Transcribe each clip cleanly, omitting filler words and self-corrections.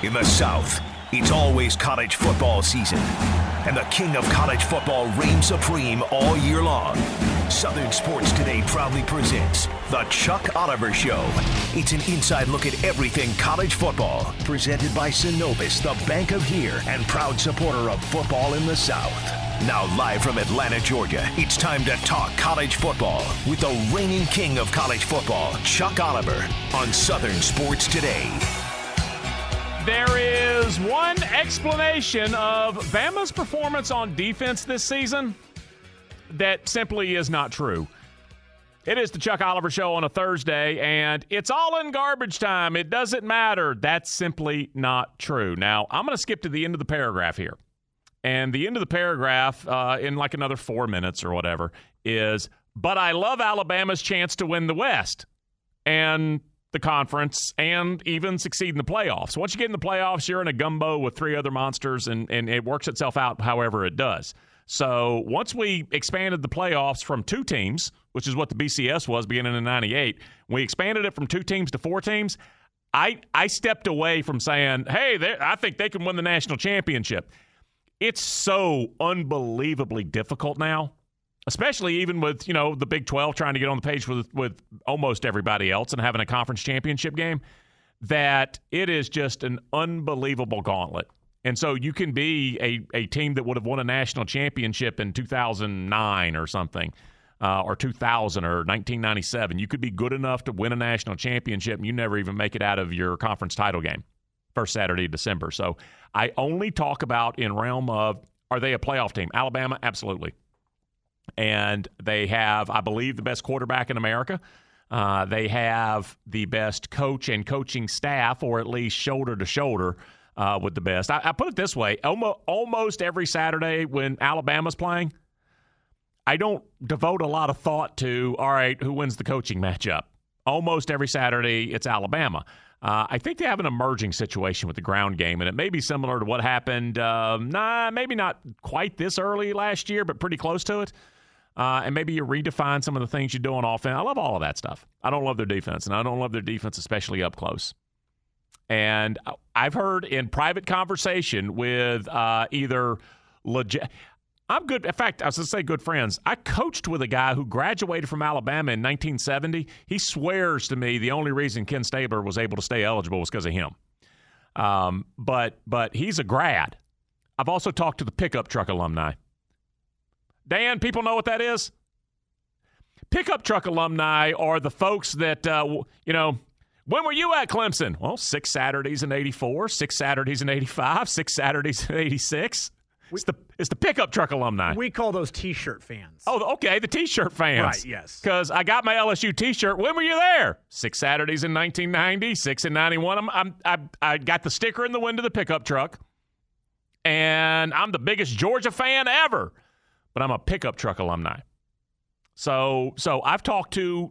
In the South, it's always college football season, and the king of college football reigns supreme all year long. Southern Sports Today proudly presents The Chuck Oliver Show. It's an inside look at everything college football, presented by Synovus, the bank of here, and proud supporter of football in the South. Now live from Atlanta, Georgia, it's time to talk college football with the reigning king of college football, Chuck Oliver, on Southern Sports Today. There is one explanation of Bama's performance on defense this season that simply is not true. It is the Chuck Oliver Show on a Thursday, and it's all in garbage time. It doesn't matter. That's simply not true. Now, I'm going to skip to the end of the paragraph here. And the end of the paragraph, in like another 4 minutes or whatever, is, but I love Alabama's chance to win the West and the conference and even succeed in the playoffs. Once you get in the playoffs, you're in a gumbo with three other monsters, and it works itself out however it does. So once we expanded the playoffs from 2 teams, which is what the BCS was beginning in 98, we expanded it from 2 teams to 4 teams, I stepped away from saying, hey, I think they can win the national championship. It's so unbelievably difficult now, especially even with, the Big 12 trying to get on the page with almost everybody else and having a conference championship game, that it is just an unbelievable gauntlet. And so you can be a team that would have won a national championship in 2009 or something, or 2000 or 1997. You could be good enough to win a national championship, and you never even make it out of your conference title game, first Saturday of December. So I only talk about in realm of, are they a playoff team? Alabama, absolutely. And they have, I believe, the best quarterback in America. They have the best coach and coaching staff, or at least shoulder to shoulder with the best. I put it this way. Almost every Saturday when Alabama's playing, I don't devote a lot of thought to, all right, who wins the coaching matchup? Almost every Saturday, it's Alabama. I think they have an emerging situation with the ground game, and it may be similar to what happened, maybe not quite this early last year, but pretty close to it. And maybe you redefine some of the things you do on offense. I love all of that stuff. I don't love their defense, and I don't love their defense, especially up close. And I've heard in private conversation with either legit – I'm good – in fact, I was going to say good friends. I coached with a guy who graduated from Alabama in 1970. He swears to me the only reason Ken Stabler was able to stay eligible was because of him. But he's a grad. I've also talked to the pickup truck alumni. Dan, people know what that is? Pickup truck alumni are the folks that, when were you at Clemson? Well, 6 Saturdays in 84, 6 Saturdays in 85, 6 Saturdays in 86. It's the pickup truck alumni. We call those T-shirt fans. Oh, okay, the T-shirt fans. Right, yes. Because I got my LSU T-shirt. When were you there? 6 Saturdays in 1990, 6 in 91. I got the sticker in the window of the pickup truck, and I'm the biggest Georgia fan ever. But I'm a pickup truck alumni. So I've talked to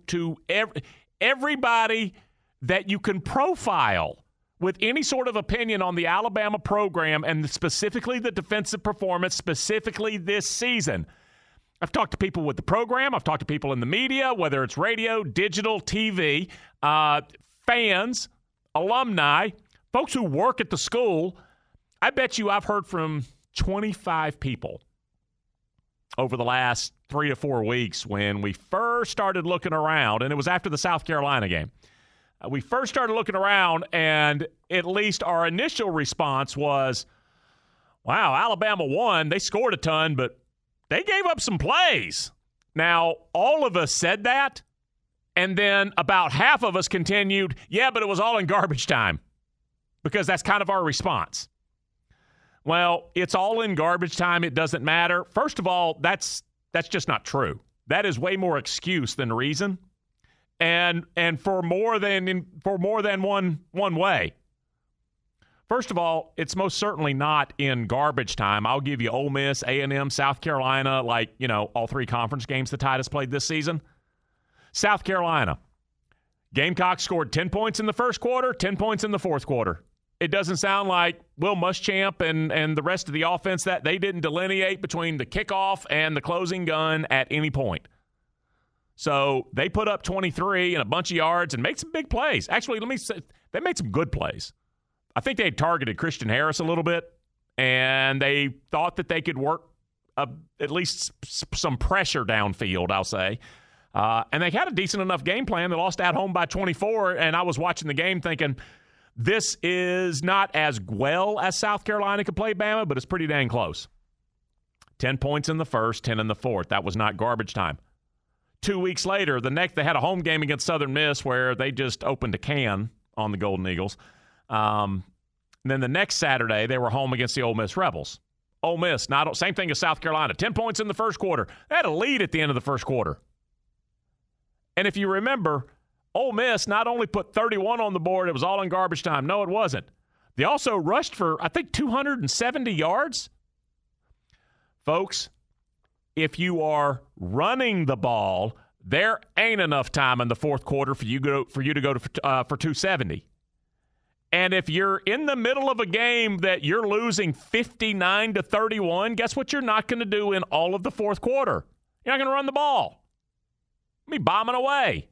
everybody that you can profile with any sort of opinion on the Alabama program and specifically the defensive performance, specifically this season. I've talked to people with the program. I've talked to people in the media, whether it's radio, digital, TV, fans, alumni, folks who work at the school. I bet you I've heard from 25 people over the last 3 to 4 weeks when we first started looking around, and it was after the South Carolina game. We first started looking around, and at least our initial response was, wow, Alabama won. They scored a ton, but they gave up some plays. Now, all of us said that, and then about half of us continued, yeah, but it was all in garbage time, because that's kind of our response. Well, it's all in garbage time. It doesn't matter. First of all, that's just not true. That is way more excuse than reason. And for more than one way. First of all, it's most certainly not in garbage time. I'll give you Ole Miss, A&M, South Carolina, all 3 conference games the Tide has played this season. South Carolina, Gamecocks scored 10 points in the first quarter, 10 points in the fourth quarter. It doesn't sound like Will Muschamp and the rest of the offense that they didn't delineate between the kickoff and the closing gun at any point. So they put up 23 and a bunch of yards and made some big plays. Actually, let me say, they made some good plays. I think they had targeted Christian Harris a little bit, and they thought that they could work at least some pressure downfield, I'll say. And they had a decent enough game plan. They lost at home by 24, and I was watching the game thinking, this is not as well as South Carolina could play Bama, but it's pretty dang close. 10 points in the first, 10 in the fourth. That was not garbage time. 2 weeks later, they had a home game against Southern Miss where they just opened a can on the Golden Eagles. And then the next Saturday, they were home against the Ole Miss Rebels. Ole Miss, same thing as South Carolina. 10 points in the first quarter. They had a lead at the end of the first quarter. And if you remember, Ole Miss not only put 31 on the board, it was all in garbage time. No, it wasn't. They also rushed for, I think, 270 yards. Folks, if you are running the ball, there ain't enough time in the fourth quarter for you to go for 270. And if you're in the middle of a game that you're losing 59-31, guess what you're not going to do in all of the fourth quarter? You're not going to run the ball. Be bombing away.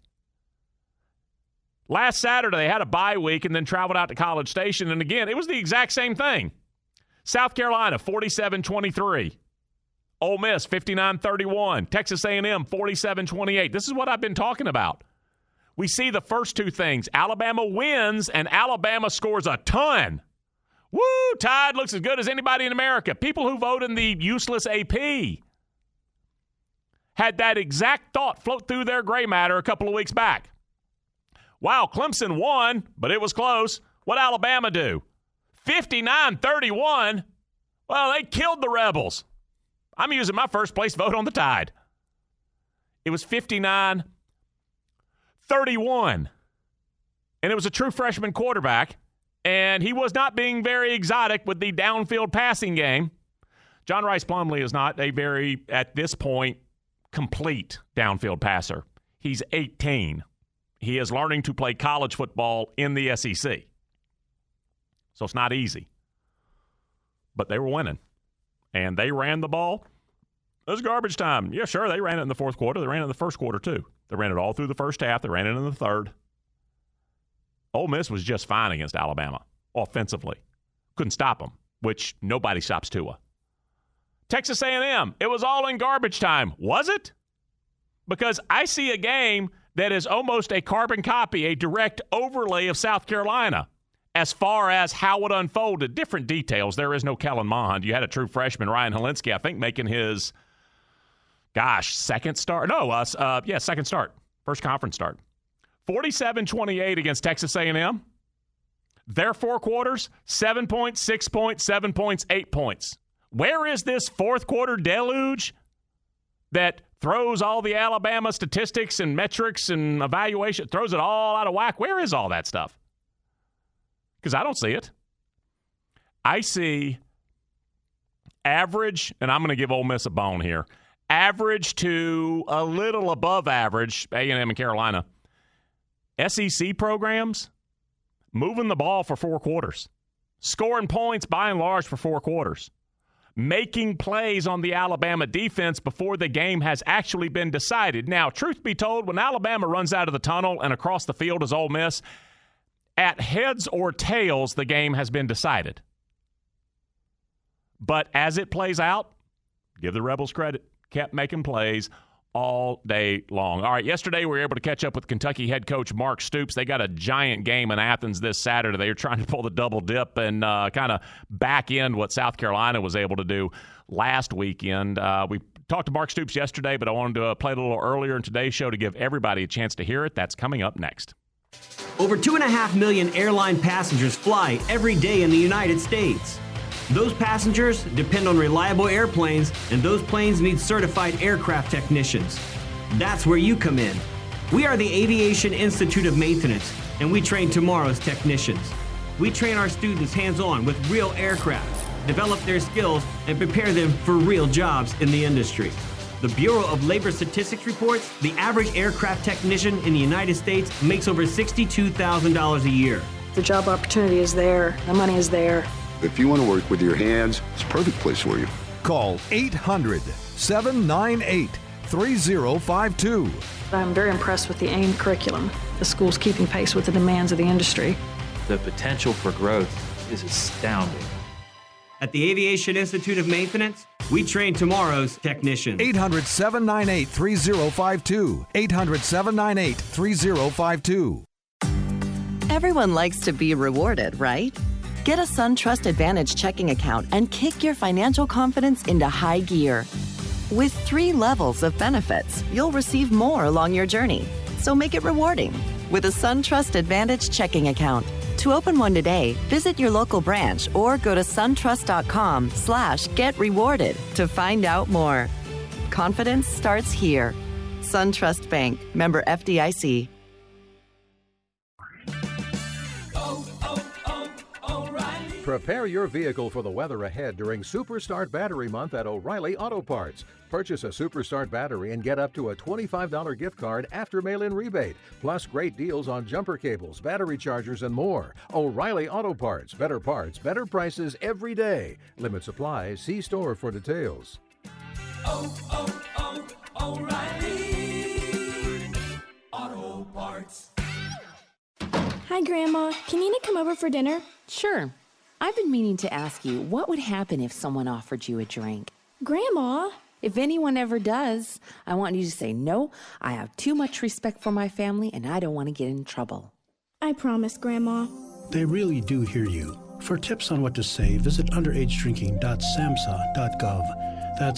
Last Saturday, they had a bye week and then traveled out to College Station. And again, it was the exact same thing. South Carolina, 47-23. Ole Miss, 59-31. Texas A&M, 47-28. This is what I've been talking about. We see the first two things. Alabama wins, and Alabama scores a ton. Woo! Tide looks as good as anybody in America. People who vote in the useless AP had that exact thought float through their gray matter a couple of weeks back. Wow, Clemson won, but it was close. What'd Alabama do? 59-31? Well, they killed the Rebels. I'm using my first place vote on the Tide. It was 59-31. And it was a true freshman quarterback, and he was not being very exotic with the downfield passing game. John Rice Plumlee is not a very, at this point, complete downfield passer. He's 18. He is learning to play college football in the SEC. So it's not easy. But they were winning. And they ran the ball. It was garbage time. Yeah, sure, they ran it in the fourth quarter. They ran it in the first quarter, too. They ran it all through the first half. They ran it in the third. Ole Miss was just fine against Alabama offensively. Couldn't stop them, which nobody stops Tua. Texas A&M, it was all in garbage time. Was it? Because I see a game that is almost a carbon copy, a direct overlay of South Carolina as far as how it unfolded. Different details. There is no Kellen Mond. You had a true freshman, Ryan Helinski, I think, making his, second start. No, second start. First conference start. 47-28 against Texas A&M. Their four quarters, 7 points, 6 points, 7 points, 8 points. Where is this fourth quarter deluge that throws all the Alabama statistics and metrics and evaluation, throws it all out of whack? Where is all that stuff? Because I don't see it. I see average, and I'm going to give Ole Miss a bone here, average to a little above average, A&M and Carolina, SEC programs moving the ball for four quarters, scoring points by and large for four quarters, making plays on the Alabama defense before the game has actually been decided. Now, truth be told, when Alabama runs out of the tunnel and across the field is Ole Miss, at heads or tails, the game has been decided. But as it plays out, give the Rebels credit, kept making plays all day long. All right, yesterday we were able to catch up with Kentucky head coach Mark Stoops. They got a giant game in Athens this Saturday. They were trying to pull the double dip and kind of back end what South Carolina was able to do last weekend. We talked to Mark Stoops yesterday, but I wanted to play it a little earlier in today's show to give everybody a chance to hear it. That's coming up next. Over 2.5 million airline passengers fly every day in the United States. Those passengers depend on reliable airplanes, and those planes need certified aircraft technicians. That's where you come in. We are the Aviation Institute of Maintenance, and we train tomorrow's technicians. We train our students hands-on with real aircraft, develop their skills, and prepare them for real jobs in the industry. The Bureau of Labor Statistics reports the average aircraft technician in the United States makes over $62,000 a year. The job opportunity is there, the money is there. If you want to work with your hands, it's a perfect place for you. Call 800-798-3052. I'm very impressed with the AIM curriculum. The school's keeping pace with the demands of the industry. The potential for growth is astounding. At the Aviation Institute of Maintenance, we train tomorrow's technicians. 800-798-3052. 800-798-3052. Everyone likes to be rewarded, right? Get a SunTrust Advantage checking account and kick your financial confidence into high gear. With 3 levels of benefits, you'll receive more along your journey. So make it rewarding with a SunTrust Advantage checking account. To open one today, visit your local branch or go to suntrust.com/get-rewarded to find out more. Confidence starts here. SunTrust Bank, member FDIC. Prepare your vehicle for the weather ahead during Superstart Battery Month at O'Reilly Auto Parts. Purchase a Superstart battery and get up to a $25 gift card after mail-in rebate, plus great deals on jumper cables, battery chargers, and more. O'Reilly Auto Parts. Better parts, better prices every day. Limit supply. See store for details. O'Reilly Auto Parts. Hi, Grandma. Can Nina come over for dinner? Sure. I've been meaning to ask you, what would happen if someone offered you a drink? Grandma? If anyone ever does, I want you to say, no, I have too much respect for my family and I don't want to get in trouble. I promise, Grandma. They really do hear you. For tips on what to say, visit underagedrinking.samhsa.gov. That's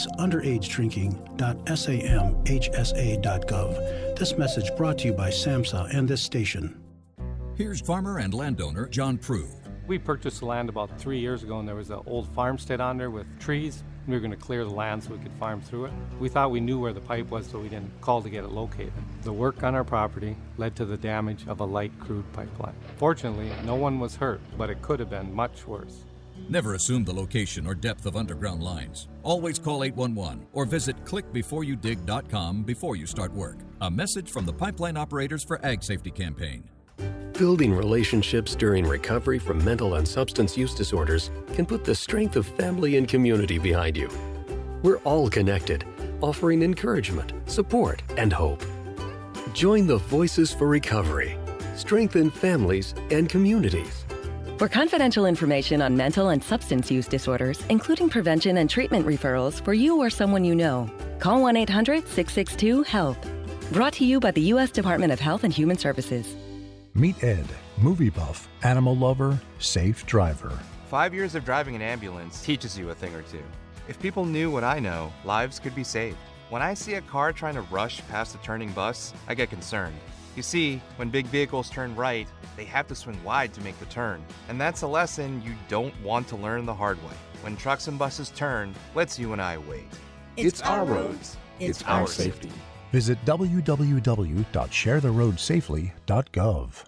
underagedrinking.samhsa.gov. This message brought to you by SAMHSA and this station. Here's farmer and landowner John Prue. We purchased the land about 3 years ago, and there was an old farmstead on there with trees. We were going to clear the land so we could farm through it. We thought we knew where the pipe was, so we didn't call to get it located. The work on our property led to the damage of a light crude pipeline. Fortunately, no one was hurt, but it could have been much worse. Never assume the location or depth of underground lines. Always call 811 or visit clickbeforeyoudig.com before you start work. A message from the Pipeline Operators for Ag Safety campaign. Building relationships during recovery from mental and substance use disorders can put the strength of family and community behind you. We're all connected, offering encouragement, support, and hope. Join the Voices for Recovery. Strengthen families and communities. For confidential information on mental and substance use disorders, including prevention and treatment referrals for you or someone you know, call 1-800-662-HELP. Brought to you by the U.S. Department of Health and Human Services. Meet Ed, movie buff, animal lover, safe driver. 5 years of driving an ambulance teaches you a thing or two. If people knew what I know, lives could be saved. When I see a car trying to rush past a turning bus, I get concerned. You see, when big vehicles turn right, they have to swing wide to make the turn. And that's a lesson you don't want to learn the hard way. When trucks and buses turn, let's you and I wait. It's our roads. It's our safety. Visit www.sharetheroadsafely.gov.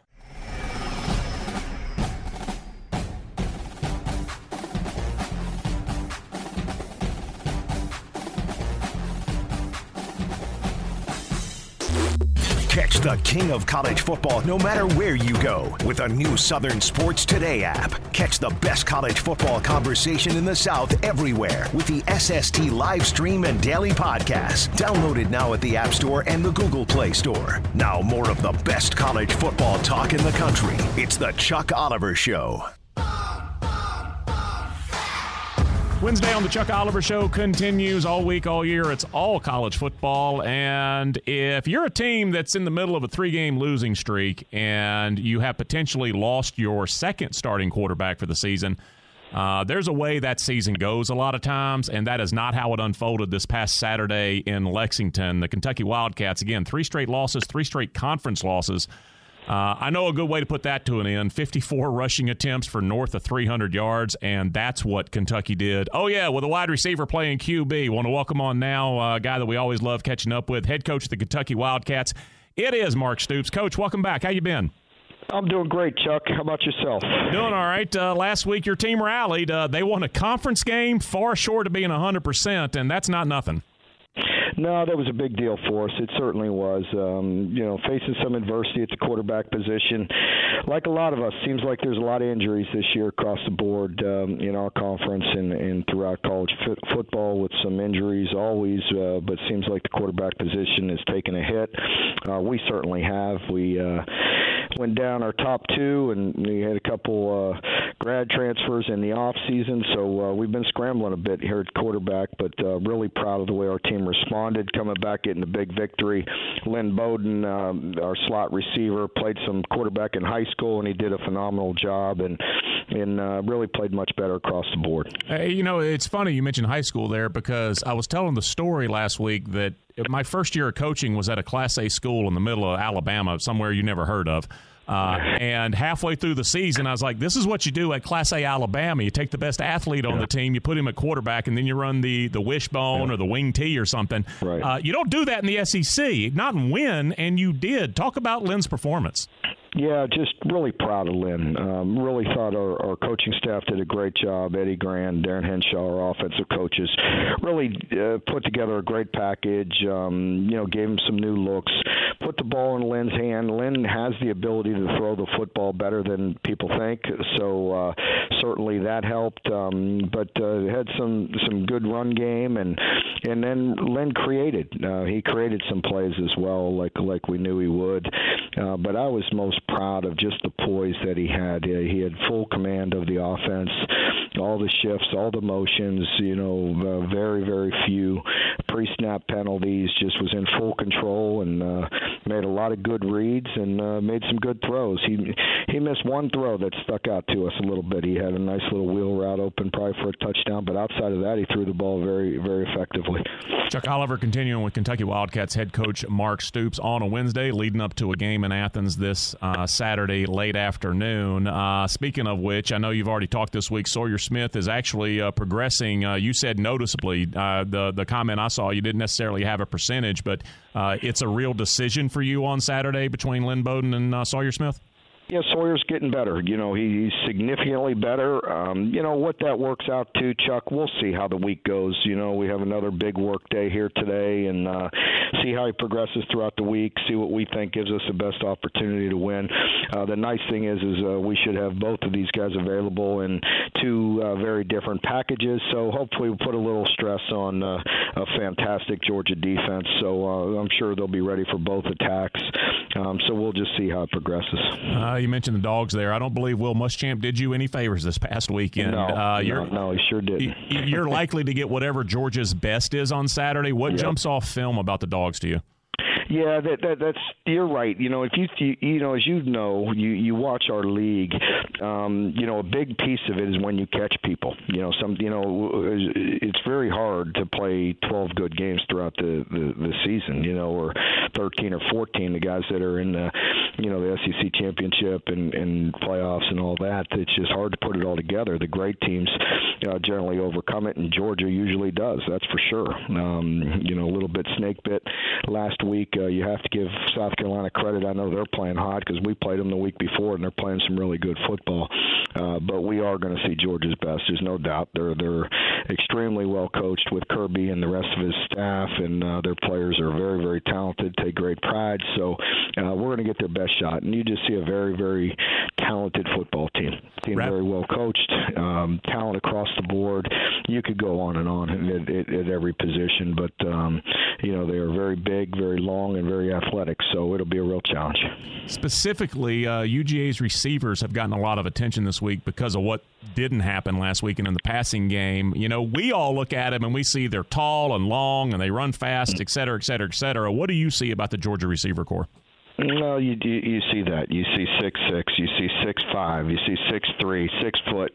Catch the king of college football no matter where you go with a new Southern Sports Today app. Catch the best college football conversation in the South everywhere with the SST live stream and daily podcast. Downloaded now at the App Store and the Google Play Store. Now more of the best college football talk in the country. It's the Chuck Oliver Show. Wednesday on the Chuck Oliver Show continues all week, all year. It's all college football. And if you're a team that's in the middle of a 3-game losing streak and you have potentially lost your second starting quarterback for the season, there's a way that season goes a lot of times, and that is not how it unfolded this past Saturday in Lexington. The Kentucky Wildcats, again, 3 straight losses, 3 straight conference losses. I know a good way to put that to an end. 54 rushing attempts for north of 300 yards, and that's what Kentucky did. Oh, yeah, with a wide receiver playing QB. Want to welcome on now a guy that we always love catching up with, head coach of the Kentucky Wildcats. It is Mark Stoops. Coach, welcome back. How you been? I'm doing great, Chuck. How about yourself? Doing all right. Last week your team rallied. They won a conference game far short of being 100%, and that's not nothing. No, that was a big deal for us. It certainly was. Facing some adversity at the quarterback position, like a lot of us, seems like there's a lot of injuries this year across the board in our conference and throughout college football with some injuries always, but it seems like the quarterback position has taken a hit. We certainly have. We went down our top 2, and we had a couple grad transfers in the off season. So we've been scrambling a bit here at quarterback, but really proud of the way our team responded, coming back, getting a big victory. Lynn Bowden, our slot receiver, played some quarterback in high school, and he did a phenomenal job and really played much better across the board. Hey, you know, it's funny you mentioned high school there, because I was telling the story last week that my first year of coaching was at a Class A school in the middle of Alabama, somewhere you never heard of. And halfway through the season, I was like, this is what you do at Class A Alabama. You take the best athlete on the team, you put him at quarterback, and then you run the wishbone or the wing tee or something. Right. You don't do that in the SEC, not in win, and you did. Talk about Lynn's performance. Yeah, just really proud of Lynn. Really thought our coaching staff did a great job. Eddie Grand, Darren Henshaw, our offensive coaches, really put together a great package, gave him some new looks, put the ball in Lynn's hand. Lynn has the ability to throw the football better than people think, so certainly that helped. But had some good run game, and then Lynn created. He created some plays as well, like we knew he would. But I was most proud of just the poise that he had. He had full command of the offense, all the shifts, all the motions, very, very few pre-snap penalties, just was in full control and made a lot of good reads and made some good throws. He missed one throw that stuck out to us a little bit. He had a nice little wheel route open probably for a touchdown, but outside of that, he threw the ball very, very effectively. Chuck Oliver continuing with Kentucky Wildcats head coach Mark Stoops on a Wednesday, leading up to a game in Athens this Saturday late afternoon. Speaking of which, I know you've already talked this week. Sawyer Smith is actually progressing. You said noticeably. The comment I saw, you didn't necessarily have a percentage, but it's a real decision for you on Saturday between Lynn Bowden and Sawyer Smith? Yeah, Sawyer's getting better. He's significantly better. What that works out to, Chuck, we'll see how the week goes. We have another big work day here today and see how he progresses throughout the week, see what we think gives us the best opportunity to win. The nice thing is we should have both of these guys available in two very different packages, so hopefully we'll put a little stress on a fantastic Georgia defense. So I'm sure they'll be ready for both attacks. So we'll just see how it progresses. You mentioned the Dogs there. I don't believe Will Muschamp did you any favors this past weekend. No, he sure didn't. You're likely to get whatever Georgia's best is on Saturday. What jumps off film about the Dogs to you? Yeah, that's you're right. If as you watch our league, a big piece of it is when you catch people. It's very hard to play 12 good games throughout the season. Or 13 or 14, the guys that are in the SEC championship and playoffs and all that. It's just hard to put it all together. The great teams generally overcome it, and Georgia usually does. That's for sure. A little bit snake bit last week. You have to give South Carolina credit. I know they're playing hot because we played them the week before, and they're playing some really good football. But we are going to see Georgia's best. There's no doubt. They're extremely well coached with Kirby and the rest of his staff, and their players are very, very talented, take great pride. So we're going to get their best shot. And you just see a very, very talented football team. Very well coached, talent across the board. You could go on and on at every position, but they are very big, very long, and very athletic, so it'll be a real challenge. Specifically, UGA's receivers have gotten a lot of attention this week because of what didn't happen last weekend in the passing game. We all look at them and we see they're tall and long and they run fast, et cetera, et cetera, et cetera. What do you see about the Georgia receiver corps? No, you see that. You see 6'6", you see 6'5", you see 6'3", 6 foot.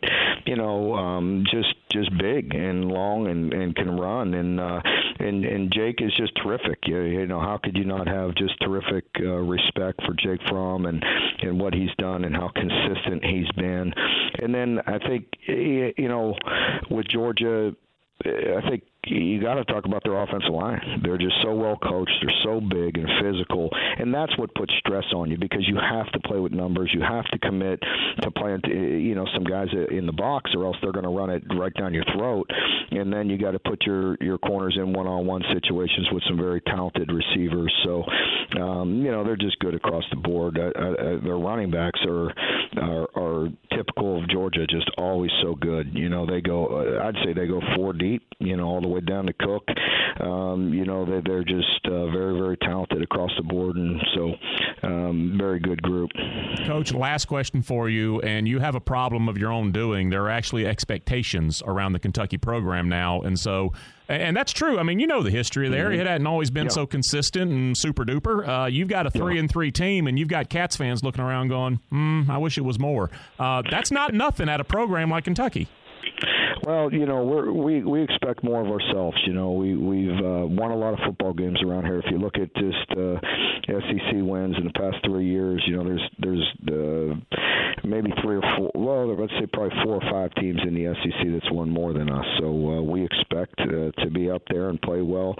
Just big and long and can run. And Jake is just terrific. How could you not have just terrific respect for Jake Fromm and what he's done and how consistent he's been. And then I think with Georgia, I think you got to talk about their offensive line. They're just so well coached. They're so big and physical, and that's what puts stress on you because you have to play with numbers. You have to commit to playing, some guys in the box, or else they're going to run it right down your throat. And then you got to put your corners in one-on-one situations with some very talented receivers. So, they're just good across the board. Their running backs are typical of Georgia, just always so good. They go, I'd say they go 4 deep. All the way down to Cook. they're just very, very talented across the board, and so very good group. Coach, last question for you, and you have a problem of your own doing. There are actually expectations around the Kentucky program now, and that's true. I mean, you know the history there. It hadn't always been so consistent and super duper. You've got a 3-3 team, and you've got Cats fans looking around going, I wish it was more. That's not nothing at a program like Kentucky. Well, we expect more of ourselves. We've won a lot of football games around here. If you look at just SEC wins in the past 3 years, there's maybe 3 or 4. Well, let's say probably 4 or 5 teams in the SEC that's won more than us. So we expect to be up there and play well.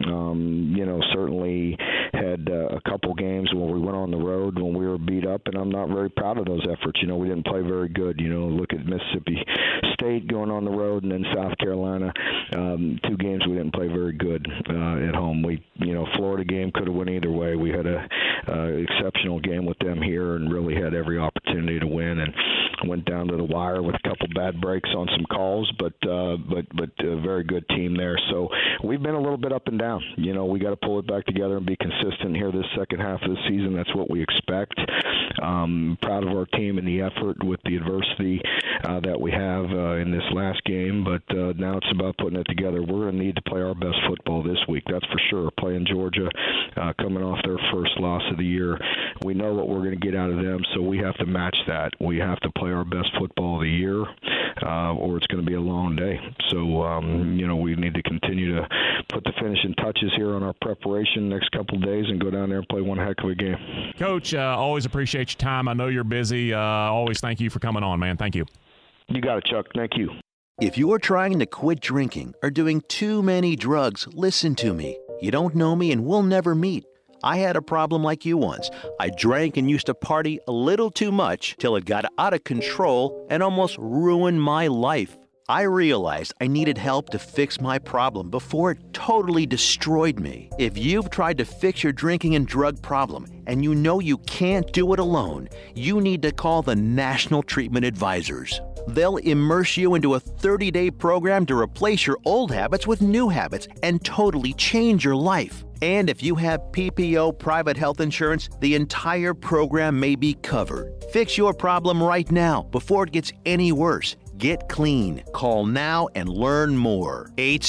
Certainly had a couple games where we went on the road when we were beat up, and I'm not very proud of those efforts. We didn't play very good. Look at Mississippi State going on the road, and then South Carolina. 2 games we didn't play very good at home. Florida game could have went either way. We had a exceptional game with them here, and really had every opportunity to win, and went down to the wire with a couple bad breaks on some calls, but a very good team there. So we've been a little bit up and down. We got to pull it back together and be consistent here this second half of the season. That's what we expect. Proud of our team and the effort with the adversity that we have in this last game, but now it's about putting it together. We're going to need to play our best football this week, that's for sure. Playing Georgia, coming off their first loss of the year. We know what we're going to get out of them, so we have to match that. We have to play our best football of the year, or it's going to be a long day. So, we need to continue to put the finishing touches here on our preparation next couple of days and go down there and play one heck of a game. Coach, always appreciate your time. I know you're busy. Always thank you for coming on, man. Thank you. You got it, Chuck. Thank you. If you're trying to quit drinking or doing too many drugs, listen to me. You don't know me and we'll never meet. I had a problem like you once. I drank and used to party a little too much till it got out of control and almost ruined my life. I realized I needed help to fix my problem before it totally destroyed me. If you've tried to fix your drinking and drug problem and you know you can't do it alone, you need to call the National Treatment Advisors. They'll immerse you into a 30-day program to replace your old habits with new habits and totally change your life. And if you have PPO private health insurance, the entire program may be covered. Fix your problem right now before it gets any worse. Get clean. Call now and learn more.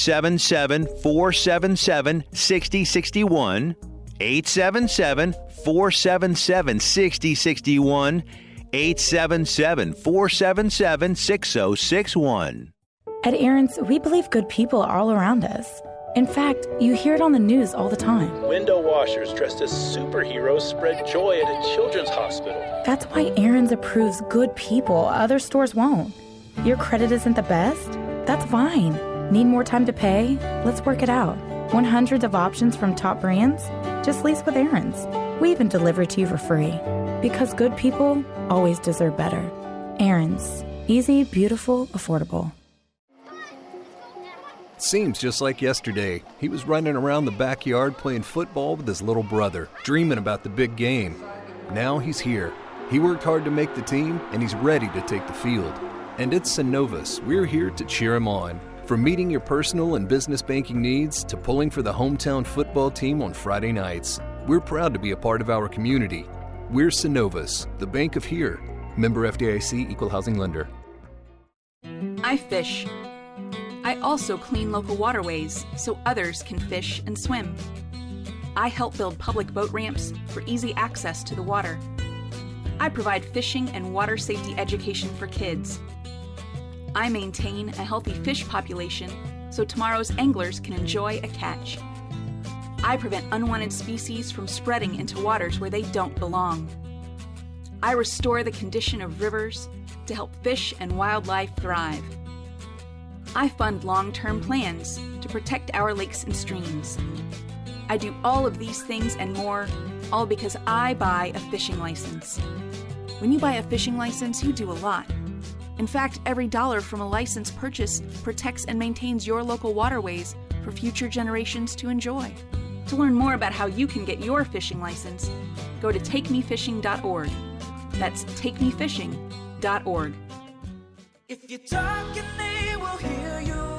877-477-6061. 877-477-6061. 877-477-6061. At Aaron's, we believe good people are all around us. In fact, you hear it on the news all the time. Window washers dressed as superheroes spread joy at a children's hospital. That's why Aaron's approves good people other stores won't. Your credit isn't the best? That's fine. Need more time to pay? Let's work it out. Want hundreds of options from top brands? Just lease with Aaron's. We even deliver it to you for free. Because good people always deserve better. Aaron's. Easy, beautiful, affordable. Seems just like yesterday. He was running around the backyard playing football with his little brother, dreaming about the big game. Now he's here. He worked hard to make the team, and he's ready to take the field. And at Synovus, we're here to cheer him on. From meeting your personal and business banking needs to pulling for the hometown football team on Friday nights, we're proud to be a part of our community. We're Synovus, the bank of here. Member FDIC, Equal Housing Lender. I fish. I also clean local waterways so others can fish and swim. I help build public boat ramps for easy access to the water. I provide fishing and water safety education for kids. I maintain a healthy fish population so tomorrow's anglers can enjoy a catch. I prevent unwanted species from spreading into waters where they don't belong. I restore the condition of rivers to help fish and wildlife thrive. I fund long-term plans to protect our lakes and streams. I do all of these things and more, all because I buy a fishing license. When you buy a fishing license, you do a lot. In fact, every dollar from a license purchase protects and maintains your local waterways for future generations to enjoy. To learn more about how you can get your fishing license, go to takemefishing.org. That's takemefishing.org. If you're talking, they will hear you.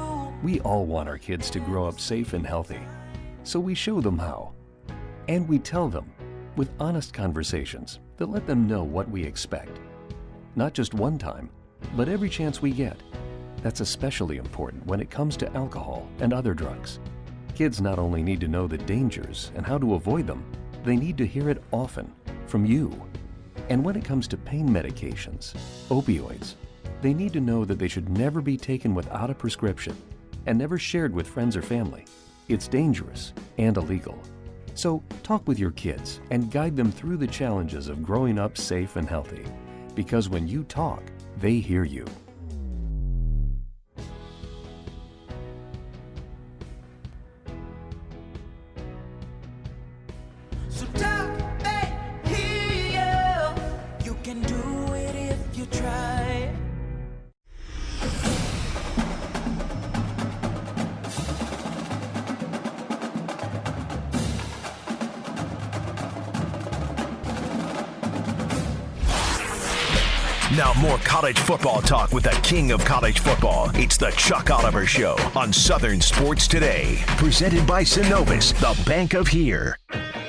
We all want our kids to grow up safe and healthy, so we show them how. And we tell them with honest conversations that let them know what we expect. Not just one time, but every chance we get. That's especially important when it comes to alcohol and other drugs. Kids not only need to know the dangers and how to avoid them, they need to hear it often from you. And when it comes to pain medications, opioids, they need to know that they should never be taken without a prescription and never shared with friends or family. It's dangerous and illegal. So talk with your kids and guide them through the challenges of growing up safe and healthy. Because when you talk, they hear you. So talk, they hear you. You can do it if you try. Now more college football talk with the king of college football. It's the Chuck Oliver Show on Southern Sports Today. Presented by Synovus, the bank of here.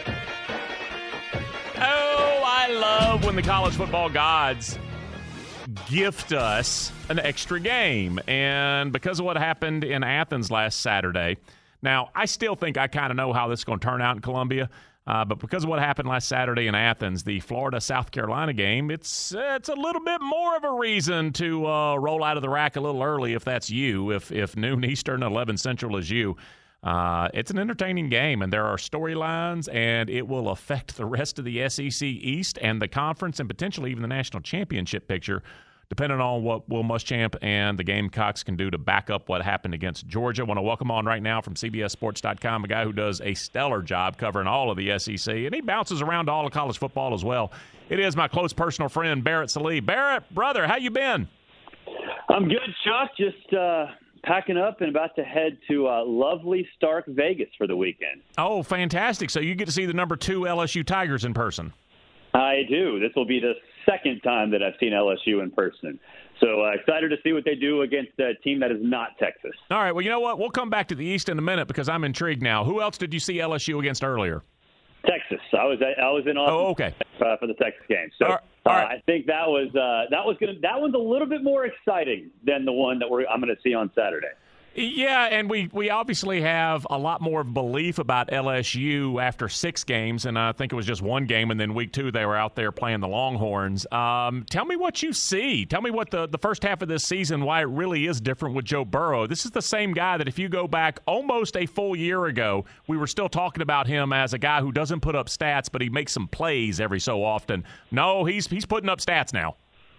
Oh, I love when the college football gods gift us an extra game. And because of what happened in Athens last Saturday, now I still think I kind of know how this is going to turn out in Columbia. But because of what happened last Saturday in Athens, the Florida-South Carolina game, it's a little bit more of a reason to roll out of the rack a little early if that's you, if noon Eastern, 11 Central is you. It's an entertaining game, and there are storylines, and it will affect the rest of the SEC East and the conference and potentially even the national championship picture, depending on what Will Muschamp and the Gamecocks can do to back up what happened against Georgia. I want to welcome on right now from CBSSports.com a guy who does a stellar job covering all of the SEC, and he bounces around to all of college football as well. It is my close personal friend, Barrett Sallee. Barrett, brother, how you been? I'm good, Chuck. Just packing up and about to head to lovely Stark Vegas for the weekend. Oh, fantastic. So you get to see the number 2 LSU Tigers in person. I do. This will be the second time that I've seen LSU in person. So excited to see what they do against a team that is not Texas. All right. Well, you know what? We'll come back to the East in a minute because I'm intrigued now. Who else did you see LSU against earlier? Texas. I was in Austin. Oh, okay. For the Texas game. So all right. I think that one's a little bit more exciting than the one that I'm going to see on Saturday. Yeah, and we obviously have a lot more belief about LSU after 6 games, and I think it was just 1 game, and then week 2 they were out there playing the Longhorns. Tell me what you see. Tell me what the first half of this season, why it really is different with Joe Burrow. This is the same guy that if you go back almost a full year ago, we were still talking about him as a guy who doesn't put up stats, but he makes some plays every so often. No, he's putting up stats now.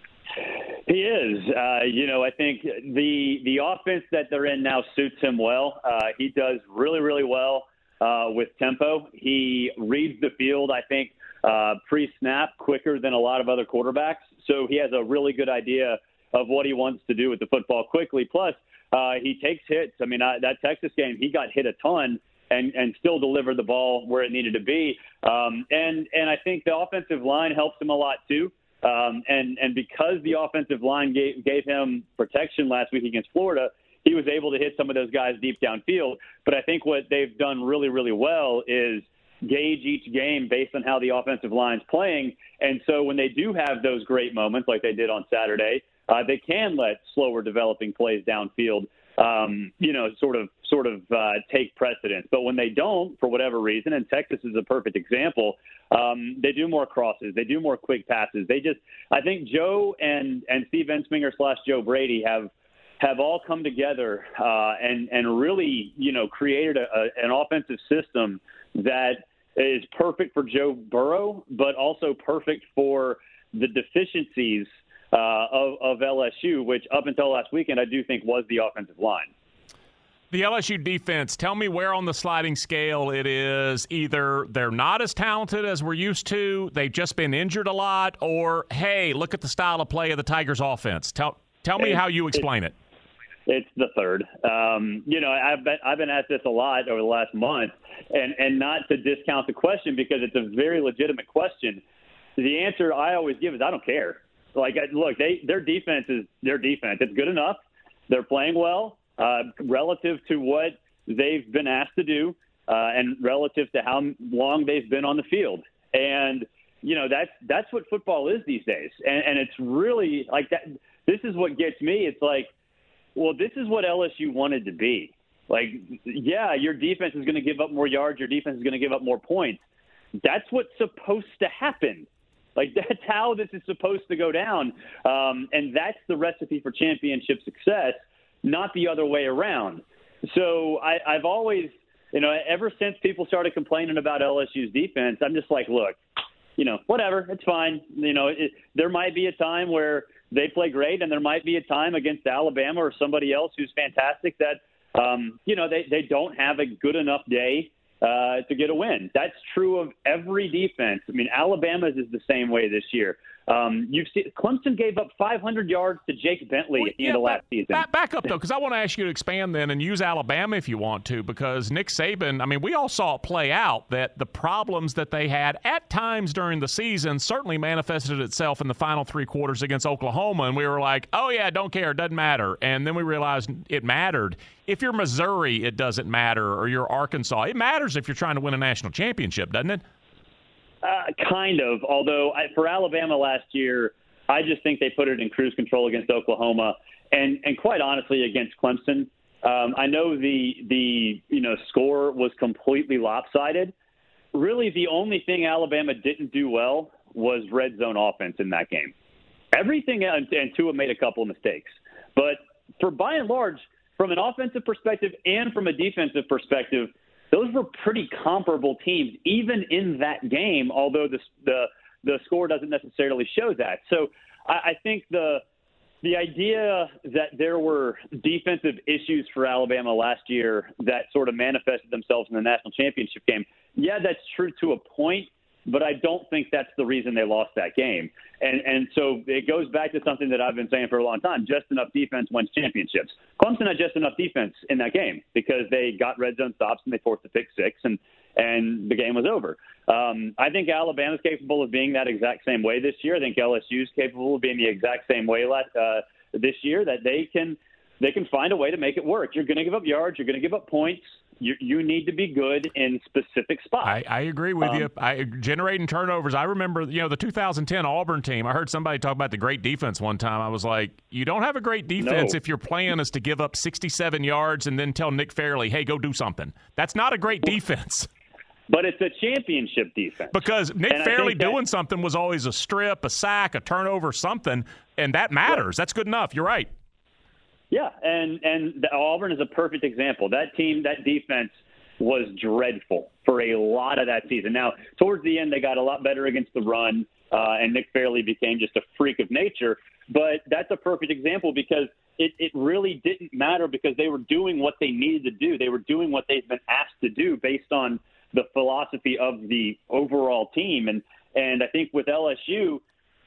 He is. I think the offense that they're in now suits him well. He does really, really well with tempo. He reads the field, I think, pre-snap quicker than a lot of other quarterbacks. So he has a really good idea of what he wants to do with the football quickly. Plus, he takes hits. I mean, that Texas game, he got hit a ton and still delivered the ball where it needed to be. And I think the offensive line helps him a lot too. And because the offensive line gave him protection last week against Florida, he was able to hit some of those guys deep downfield. But I think what they've done really, really well is gauge each game based on how the offensive line's playing. And so when they do have those great moments like they did on Saturday, they can let slower developing plays downfield, sort of take precedence. But when they don't, for whatever reason, and Texas is a perfect example, they do more crosses. They do more quick passes. I think Joe and Steve Ensminger / Joe Brady have all come together and really, created an offensive system that is perfect for Joe Burrow, but also perfect for the deficiencies of LSU, which up until last weekend I do think was the offensive line. The LSU defense, tell me where on the sliding scale it is. Either they're not as talented as we're used to, they've just been injured a lot, or, hey, look at the style of play of the Tigers offense. Tell me how you explain it. It's the third. I've been asked this a lot over the last month, and not to discount the question because it's a very legitimate question. The answer I always give is I don't care. Look, their defense is their defense. It's good enough. They're playing well. relative to what they've been asked to do and relative to how long they've been on the field. And, that's what football is these days. And it's really like that. This is what gets me. It's like, well, this is what LSU wanted to be. Like, yeah, your defense is going to give up more yards. Your defense is going to give up more points. That's what's supposed to happen. Like, that's how this is supposed to go down. And that's the recipe for championship success, not the other way around. So I've always, ever since people started complaining about LSU's defense, I'm just like, look, whatever, it's fine. There might be a time where they play great, and there might be a time against Alabama or somebody else who's fantastic that, they don't have a good enough day to get a win. That's true of every defense. I mean, Alabama's is the same way this year. You've seen Clemson gave up 500 yards to Jake Bentley at the end of last season. Back up, though, because I want to ask you to expand then and use Alabama if you want to, because Nick Saban, I mean, we all saw it play out that the problems that they had at times during the season certainly manifested itself in the final three quarters against Oklahoma, and we were like, oh, yeah, don't care, it doesn't matter. And then we realized it mattered. If you're Missouri, it doesn't matter, or you're Arkansas. It matters if you're trying to win a national championship, doesn't it? Kind of, although for Alabama last year, I just think they put it in cruise control against Oklahoma and quite honestly against Clemson. I know the score was completely lopsided. Really, the only thing Alabama didn't do well was red zone offense in that game. Everything, and Tua made a couple of mistakes. But for by and large, from an offensive perspective and from a defensive perspective, those were pretty comparable teams, even in that game, although the score doesn't necessarily show that. So I think the idea that there were defensive issues for Alabama last year that sort of manifested themselves in the national championship game, yeah, that's true to a point, but I don't think that's the reason they lost that game. And so it goes back to something that I've been saying for a long time. Just enough defense wins championships. Clemson had just enough defense in that game because they got red zone stops and they forced a pick six and the game was over. I think Alabama's capable of being that exact same way this year. I think LSU's capable of being the exact same way this year, that they can find a way to make it work. You're going to give up yards. You're going to give up points. You need to be good in specific spots. I agree with you. Generating turnovers. I remember, the 2010 Auburn team. I heard somebody talk about the great defense one time. I was like, you don't have a great defense if your plan is to give up 67 yards and then tell Nick Fairley, hey, go do something. That's not a great defense. But it's a championship defense. Because Nick Fairley doing something was always a strip, a sack, a turnover, something, and that matters. That's good enough. You're right. Yeah, and Auburn is a perfect example. That team, that defense was dreadful for a lot of that season. Now, towards the end, they got a lot better against the run, and Nick Fairley became just a freak of nature. But that's a perfect example because it really didn't matter because they were doing what they needed to do. They were doing what they've been asked to do based on the philosophy of the overall team. And I think with LSU,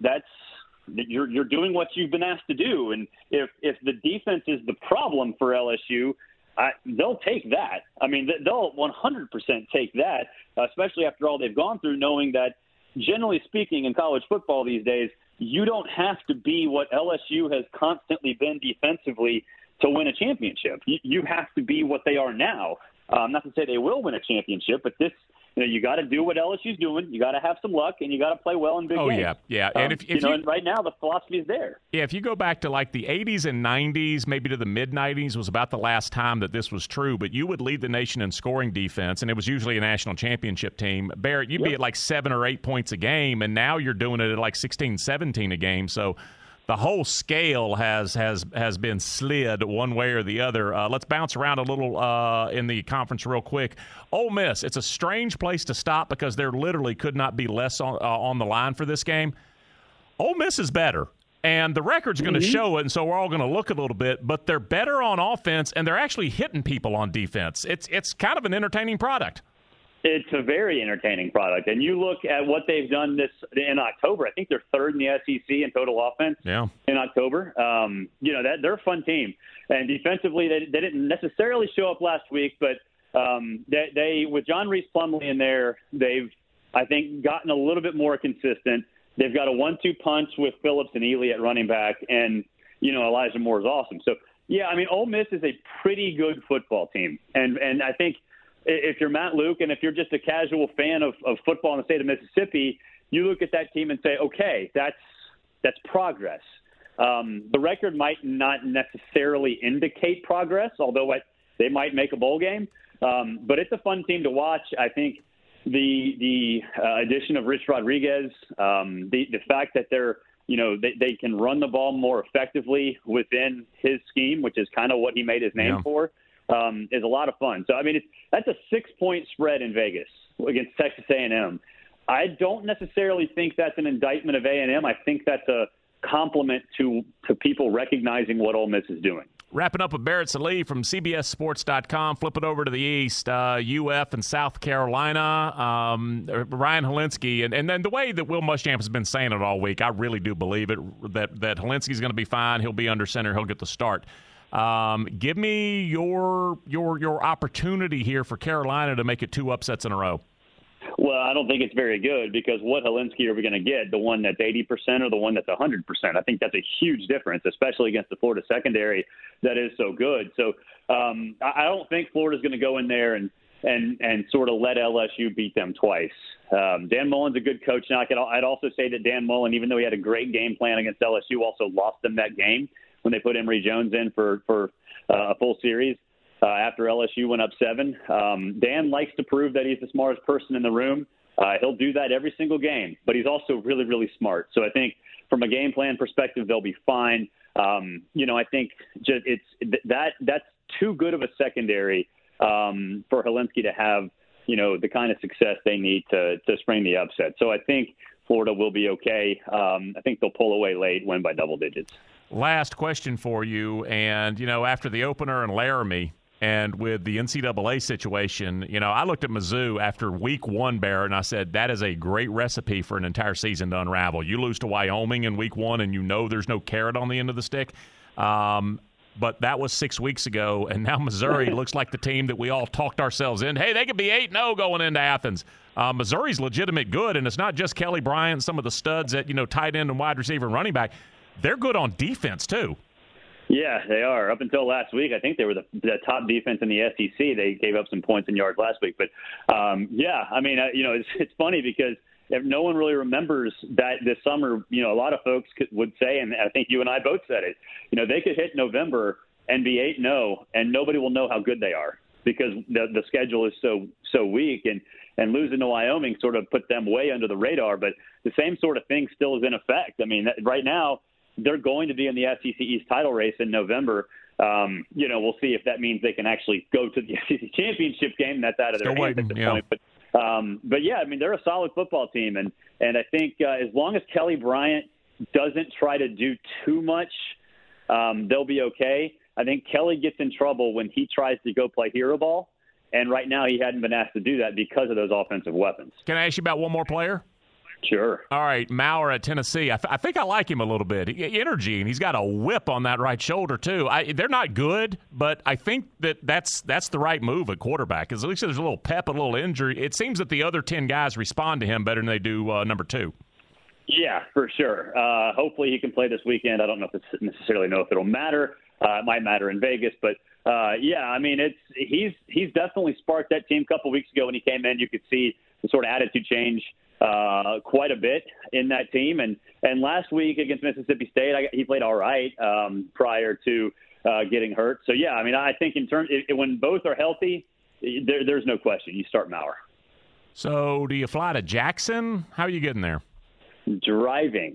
you're doing what you've been asked to do. And if the defense is the problem for LSU, they'll take that. I mean, they'll 100% take that, especially after all they've gone through, knowing that generally speaking in college football these days, you don't have to be what LSU has constantly been defensively to win a championship. You have to be what they are now. Not to say they will win a championship, but you got to do what LSU's doing. You got to have some luck, and you got to play well in big games. Oh, yeah. And and right now the philosophy is there. Yeah, if you go back to like the 80s and 90s, maybe to the mid-90s was about the last time that this was true, but you would lead the nation in scoring defense, and it was usually a national championship team. Barrett, you'd be at like 7 or 8 points a game, and now you're doing it at like 16, 17 a game. So the whole scale has been slid one way or the other. Let's bounce around a little in the conference real quick. Ole Miss, it's a strange place to stop because there literally could not be less on the line for this game. Ole Miss is better, and the record's going to show it, and so we're all going to look a little bit, but they're better on offense, and they're actually hitting people on defense. It's kind of an entertaining product. It's a very entertaining product. And you look at what they've done in October. I think they're third in the SEC in total offense in October. They're a fun team. And defensively, they didn't necessarily show up last week, but they with John Reese Plumlee in there, they've, I think, gotten a little bit more consistent. They've got a 1-2 punch with Phillips and Ely at running back, and, Elijah Moore is awesome. So, Yeah, I mean, Ole Miss is a pretty good football team. And I think if you're Matt Luke and if you're just a casual fan of football in the state of Mississippi, you look at that team and say, okay, that's progress. The record might not necessarily indicate progress, although they might make a bowl game. But it's a fun team to watch. I think the addition of Rich Rodriguez, the fact that they can run the ball more effectively within his scheme, which is kind of what he made his name for, is a lot of fun. So, I mean, that's a 6-point spread in Vegas against Texas A&M. I don't necessarily think that's an indictment of A&M. I think that's a compliment to people recognizing what Ole Miss is doing. Wrapping up with Barrett Sallee from CBSSports.com. Flip it over to the East, UF and South Carolina. Ryan Hilinski, and then the way that Will Muschamp has been saying it all week, I really do believe it, that Hilinski's going to be fine. He'll be under center. He'll get the start. Give me your opportunity here for Carolina to make it 2 upsets in a row. Well, I don't think it's very good because what Hilinski are we going to get? The one that's 80% or the one that's 100%? I think that's a huge difference, especially against the Florida secondary that is so good. So I don't think Florida's going to go in there and sort of let LSU beat them twice. Dan Mullen's a good coach now. I'd also say that Dan Mullen, even though he had a great game plan against LSU, also lost them that game when they put Emory Jones in for a full series. After LSU went up 7. Dan likes to prove that he's the smartest person in the room. He'll do that every single game, but he's also really, really smart. So I think from a game plan perspective, they'll be fine. I think that's too good of a secondary for Hilinski to have, the kind of success they need to spring the upset. So I think Florida will be okay. I think they'll pull away late, win by double digits. Last question for you, and, after the opener in Laramie, and with the NCAA situation, I looked at Mizzou after week 1, Barrett, and I said, that is a great recipe for an entire season to unravel. You lose to Wyoming in week 1, and there's no carrot on the end of the stick. But that was 6 weeks ago, and now Missouri looks like the team that we all talked ourselves in. Hey, they could be 8-0 going into Athens. Missouri's legitimate good, and it's not just Kelly Bryant, some of the studs at, tight end and wide receiver and running back. They're good on defense, too. Yeah, they are. Up until last week, I think they were the top defense in the SEC. They gave up some points and yards last week. But, it's funny because no one really remembers that this summer, a lot of folks would say, and I think you and I both said it, they could hit November and be 8-0, and nobody will know how good they are because the schedule is so weak. And losing to Wyoming sort of put them way under the radar. But the same sort of thing still is in effect. I mean, right now, they're going to be in the SEC East title race in November. We'll see if that means they can actually go to the SEC championship game. That's out of their hands at this point. But yeah, I mean, they're a solid football team. And I think as long as Kelly Bryant doesn't try to do too much, they'll be okay. I think Kelly gets in trouble when he tries to go play hero ball. And right now he hadn't been asked to do that because of those offensive weapons. Can I ask you about one more player? Sure. All right, Maurer at Tennessee. I think I like him a little bit. Energy, and he's got a whip on that right shoulder, too. They're not good, but I think that's the right move at quarterback, because at least there's a little pep, a little injury. It seems that the other 10 guys respond to him better than they do number 2. Yeah, for sure. Hopefully he can play this weekend. I don't necessarily know if it'll matter. It might matter in Vegas, but I mean, he's definitely sparked that team a couple weeks ago when he came in. You could see the sort of attitude change quite a bit in that team. And last week against Mississippi State, he played all right prior to getting hurt. So, yeah, I mean, I think when both are healthy, there's no question. You start Maurer. So do you fly to Jackson? How are you getting there? Driving.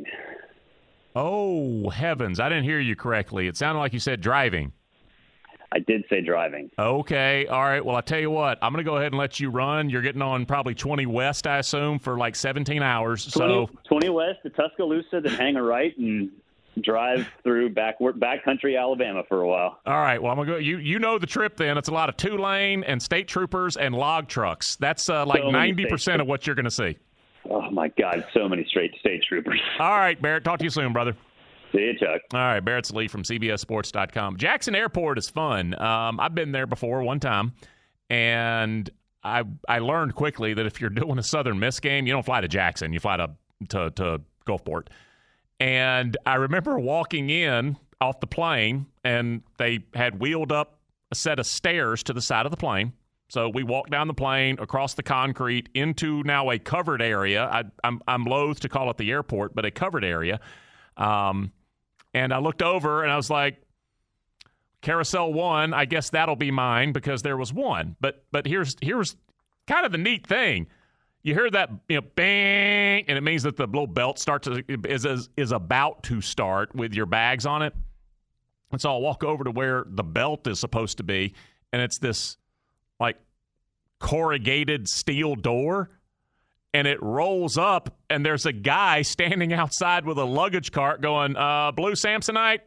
Oh, heavens. I didn't hear you correctly. It sounded like you said driving. I did say driving. Okay. All right. Well, I'll tell you what. I'm going to go ahead and let you run. You're getting on probably 20 West, I assume, for like 17 hours. 20 West to Tuscaloosa, then hang a right and drive through backcountry Alabama for a while. All right. Well, I'm going to go. You know the trip then. It's a lot of two-lane and state troopers and log trucks. That's like 90% of what you're going to see. Oh, my God. So many state troopers. All right, Barrett. Talk to you soon, brother. See you, Chuck. All right, Barrett Sallee from CBSSports.com. Jackson Airport is fun. I've been there before one time, and I learned quickly that if you're doing a Southern Miss game, you don't fly to Jackson. You fly to Gulfport. And I remember walking in off the plane, and they had wheeled up a set of stairs to the side of the plane. So we walked down the plane, across the concrete, into now a covered area. I'm loath to call it the airport, but a covered area. And I looked over, and I was like, Carousel 1, I guess that'll be mine because there was one. But here's kind of the neat thing. You hear that, bang, and it means that the little belt is about to start with your bags on it. And so I'll walk over to where the belt is supposed to be, and it's this, like, corrugated steel door, and it rolls up, and there's a guy standing outside with a luggage cart going, blue Samsonite,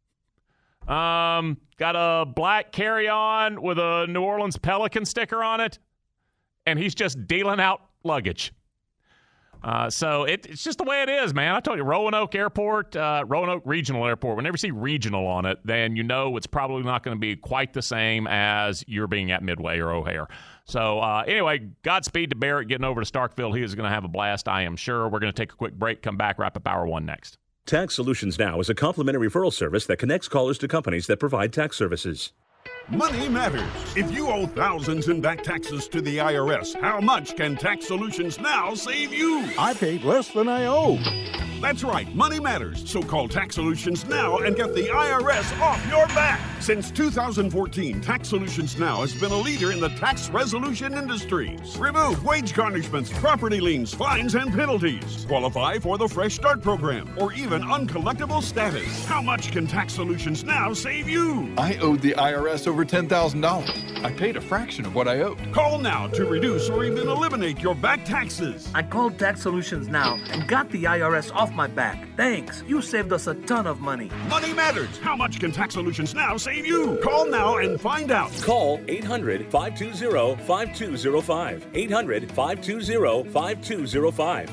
got a black carry-on with a New Orleans Pelican sticker on it, and he's just dealing out luggage. So it's just the way it is, man. I told you, Roanoke Airport, Roanoke Regional Airport, whenever you see regional on it, then you know it's probably not going to be quite the same as you're being at Midway or O'Hare. So anyway, Godspeed to Barrett getting over to Starkville. He is going to have a blast, I am sure. We're going to take a quick break, come back, wrap up Hour 1 next. Tax Solutions Now is a complimentary referral service that connects callers to companies that provide tax services. Money matters. If you owe thousands in back taxes to the IRS, how much can Tax Solutions Now save you? I paid less than I owe. That's right, money matters. So call Tax Solutions Now and get the IRS off your back. Since 2014, Tax Solutions Now has been a leader in the tax resolution industry. Remove wage garnishments, property liens, fines, and penalties. Qualify for the Fresh Start program or even uncollectible status. How much can Tax Solutions Now save you? I owed the IRS over $10,000. I paid a fraction of what I owed. Call now to reduce or even eliminate your back taxes. I called Tax Solutions Now and got the IRS off my back. Thanks. You saved us a ton of money. Money matters. How much can Tax Solutions Now save you? Call now and find out. Call 800-520-5205. 800-520-5205.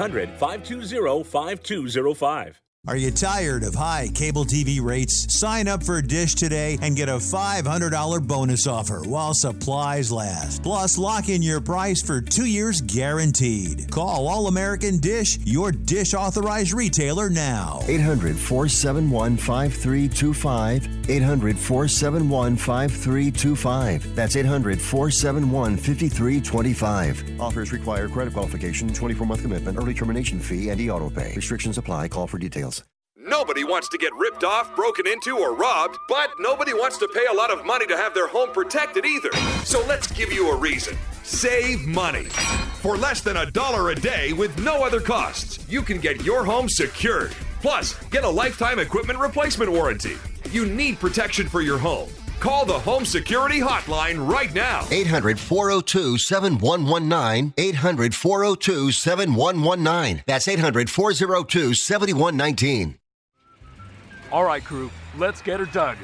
800-520-5205. Are you tired of high cable TV rates? Sign up for Dish today and get a $500 bonus offer while supplies last. Plus, lock in your price for 2 years guaranteed. Call All American Dish, your Dish authorized retailer now. 800-471-5325. 800-471-5325. That's 800-471-5325. Offers require credit qualification, 24-month commitment, early termination fee, and e-auto pay. Restrictions apply. Call for details. Nobody wants to get ripped off, broken into, or robbed, but nobody wants to pay a lot of money to have their home protected either. So let's give you a reason. Save money. For less than $1 a day with no other costs, you can get your home secured. Plus, get a lifetime equipment replacement warranty. You need protection for your home. Call the Home Security Hotline right now. 800-402-7119. 800-402-7119. That's 800-402-7119. All right, crew, let's get her dug.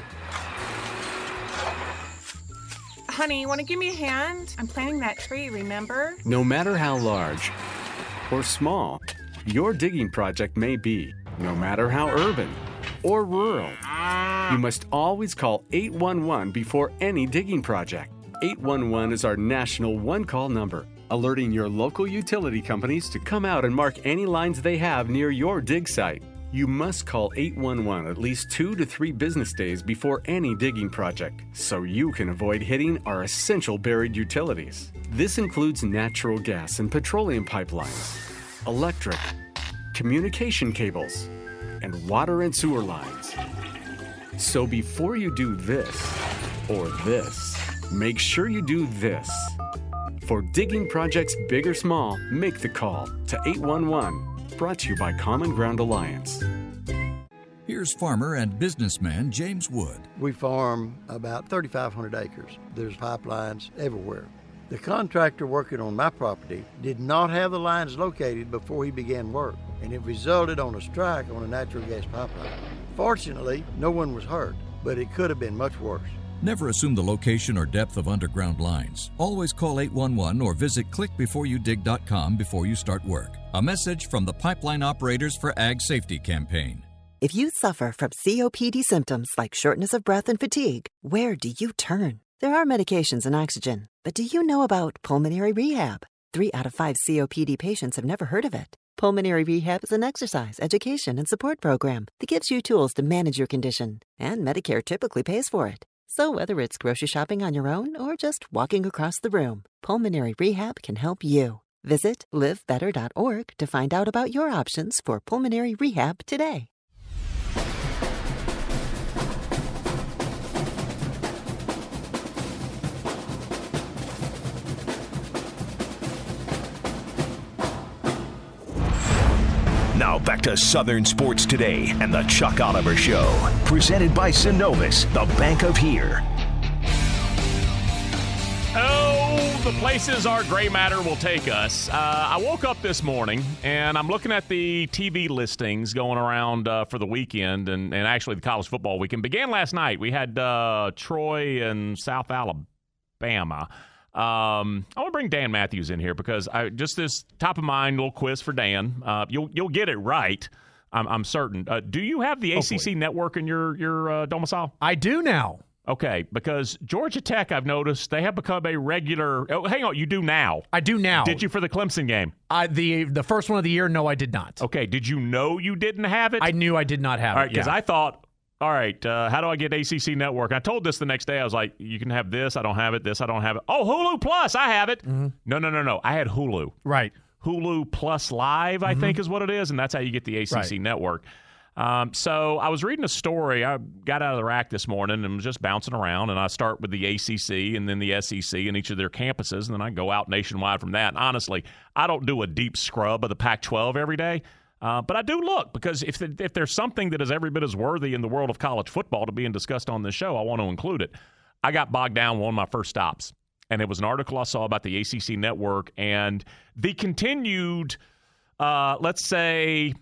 Honey, you want to give me a hand? I'm planting that tree, remember? No matter how large or small your digging project may be, no matter how urban or rural, you must always call 811 before any digging project. 811 is our national one-call number, alerting your local utility companies to come out and mark any lines they have near your dig site. You must call 811 at least 2 to 3 business days before any digging project, so you can avoid hitting our essential buried utilities. This includes natural gas and petroleum pipelines, electric, communication cables, and water and sewer lines. So before you do this or this, make sure you do this. For digging projects big or small, make the call to 811. Brought to you by Common Ground Alliance. Here's farmer and businessman James Wood. We farm about 3,500 acres. There's pipelines everywhere. The contractor working on my property did not have the lines located before he began work, and it resulted on a strike on a natural gas pipeline. Fortunately, no one was hurt, but it could have been much worse. Never assume the location or depth of underground lines. Always call 811 or visit clickbeforeyoudig.com before you start work. A message from the Pipeline Operators for Ag Safety campaign. If you suffer from COPD symptoms like shortness of breath and fatigue, where do you turn? There are medications and oxygen, but do you know about pulmonary rehab? 3 out of 5 COPD patients have never heard of it. Pulmonary Rehab is an exercise, education, and support program that gives you tools to manage your condition, and Medicare typically pays for it. So whether it's grocery shopping on your own or just walking across the room, Pulmonary Rehab can help you. Visit livebetter.org to find out about your options for pulmonary rehab today. Now back to Southern Sports Today and the Chuck Oliver Show. Presented by Synovus, the bank of here. Oh, the places our gray matter will take us. I woke up this morning, and I'm looking at the TV listings going around for the weekend, and actually the college football weekend began last night. We had Troy and South Alabama. I want to bring Dan Matthews in here because just this top of mind little quiz for Dan. You'll get it right, I'm certain. Do you have the ACC network in your domicile? I do now. Okay, because Georgia Tech, I've noticed, they have become a regular. Oh, hang on, you do now. I do now. Did you for the Clemson game? The first one of the year, no, I did not. Okay, did you know you didn't have it? I knew I did not have it. All right, because I thought, all right, how do I get ACC Network? I told this the next day. I was like, you can have this. I don't have it. This, I don't have it. Oh, Hulu Plus, I have it. Mm-hmm. No. I had Hulu. Right. Hulu Plus Live, I think is what it is, and that's how you get the ACC Network. So I was reading a story. I got out of the rack this morning and was just bouncing around, and I start with the ACC and then the SEC and each of their campuses, and then I go out nationwide from that. And honestly, I don't do a deep scrub of the Pac-12 every day. But I do look, because if there's something that is every bit as worthy in the world of college football to being discussed on this show, I want to include it. I got bogged down one of my first stops, and it was an article I saw about the ACC Network and the continued, let's say,